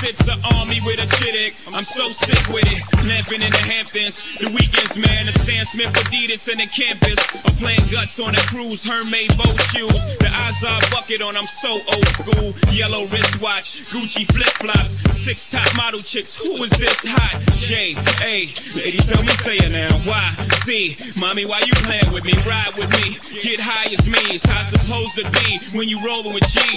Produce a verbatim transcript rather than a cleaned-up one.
sits an army with a chittick. I'm so sick with it. Living in the Hamptons. The weekends, man. The Stan Smith Adidas and the campus. I'm playing guts on a cruise. Hermaid bow shoes. The Azar bucket on. I'm so old school. Yellow wristwatch. Gucci flip flops. Six top model chicks. Who is this hot? J A. Lady, tell me, say it now. Y C. Mommy, why you playing with me? Ride with me. Get high as me. It's how it's supposed to be when you rolling with G.